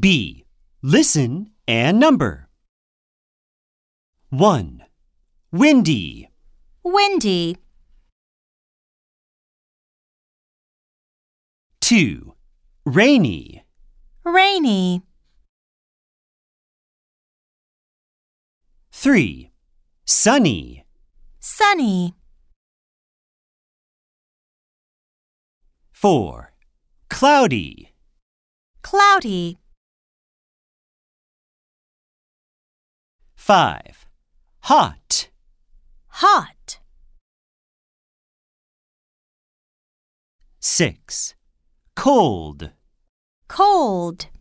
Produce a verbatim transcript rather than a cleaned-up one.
B. Listen and number. one. Windy. Windy. two. Rainy. Rainy. three. Sunny. Sunny. four. Cloudy. Cloudy. five. Hot. Hot. six. Cold. Cold.